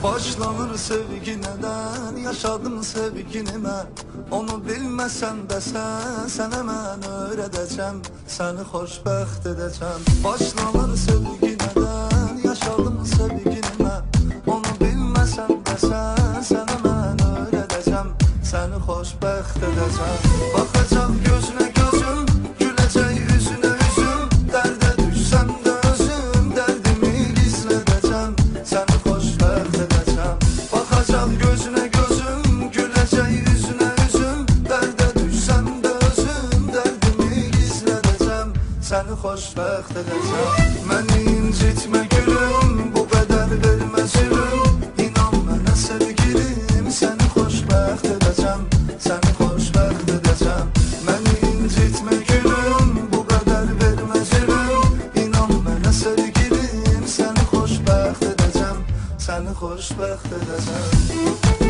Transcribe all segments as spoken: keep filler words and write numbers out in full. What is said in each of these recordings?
Başlanır sevgi neden, yaşadım sevginime. Onu bilməsən də sən, sənə mən öyrədəcəm, səni xoşbəxt edəcəm. Başlanır sevgi neden, yaşadım sevginime. Onu bilməsən də sən, sənə mən öyrədəcəm, səni xoşbəxt edəcəm. Baxacam gözünə gözüm, güləcək üzünə üzüm. Dərdə düşsəm də özüm, dərdimi gizlədəcəm, səni xoşbəxt edəcəm. Baxacam gözünə gözüm, güləcək üzünə üzüm. Dərdə düşsəm də özüm, dərdimi gizlədəcəm, səni xoşbəxt edəcəm. Məni incitmə gülüm, bu qədər vermə zülüm. İnan mənə sevgilim, səni xoşbəxt edəcəm, səni xoşbəxt edəcəm. Məni incitmə gülüm, bu qədər vermə zülüm. İnan mənə sevgilim, səni xoşbəxt edəcəm, səni xoşbəxt edəcəm.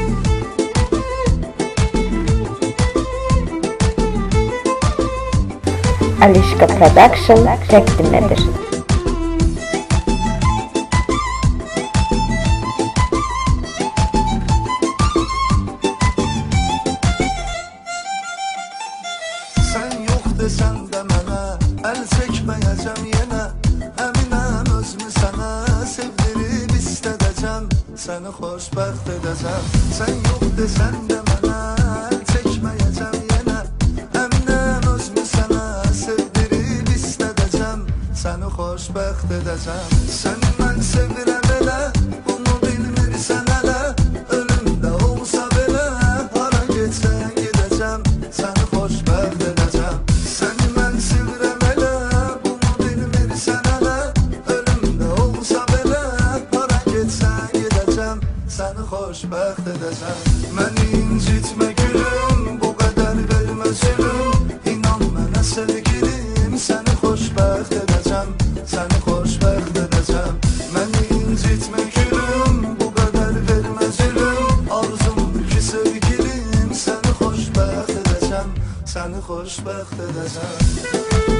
Alişka Production təqdim edir. Sən yox desən də mənə, əl çəkməyəcəm yenə. Əminəm özümü sənə sevdirib istədəcəm, səni xoşbəxt edəcəm. Sən yox desən də mənə, əl çəkməyəcəm yenə. Əminəm özümü sənə sevdirib istədəcəm, səni xoşbəxt edəcəm. Səni mən sevirəm elə, bunu bilmirsən hələ. Ölümdə olsa belə, hara getsən gedəcəm, səni xoşbəxt edəcəm. Səni mən sevirəm elə, bunu bilmirsən hələ. Ölümdə olsa belə, hara getsən gedəcəm, səni xoşbəxt edəcəm. Məni incitmə gülüm, bu qədər vermə zülüm. İnan mənə sevgilim, səni xoşbəxt edəcəm, səni xoşbəxt edəcəm. Məni incitmə gülüm, bu qədər vermə zülüm. Arzumdur ki sevgilim, səni xoşbəxt edəcəm, səni xoşbəxt edəcəm.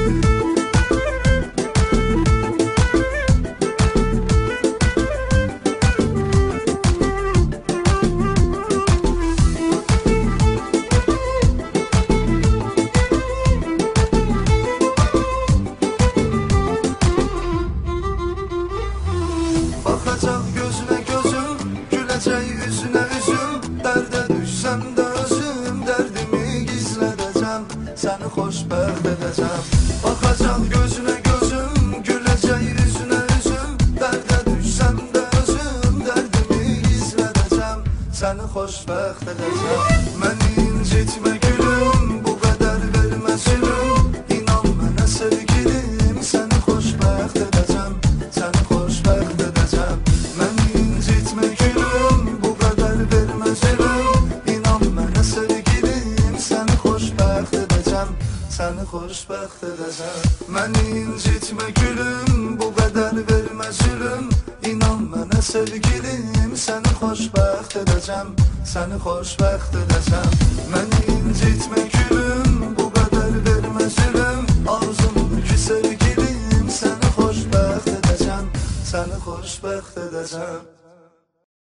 Baxacaq gözünə gözüm, güləcək üzünə üzüm. Dərdə düşsəm də özüm, dərdimi gizlədəcəm, səni xoşbəxt edəcəm. Baxacaq gözünə gözüm, güləcək üzünə üzüm. Dərdə düşsəm də özüm, dərdimi gizlədəcəm, səni xoşbəxt edəcəm. Məni incitmə gülüm, bu qədər vermə zülüm. İnan mənə sevgilim, səni xoşbəxt edəcəm, səni xoşbəxt edəcəm. Məni incitmə gülüm, bu qədər vermə zülüm. İnan mənə sevgilim, səni xoşbəxt edəcəm, səni xoşbəxt edəcəm. Məni incitmə gülüm, bu qədər vermə zülüm. İnan mənə sevgilim, səni xoşbəxt edəcəm, səni xoşbəxt edəcəm. Məni incitmə gülüm, bu qədər vermə zülüm. Arzumdur ki sevgilim, səni xoşbəxt edəcəm, səni xoşbəxt edəcəm.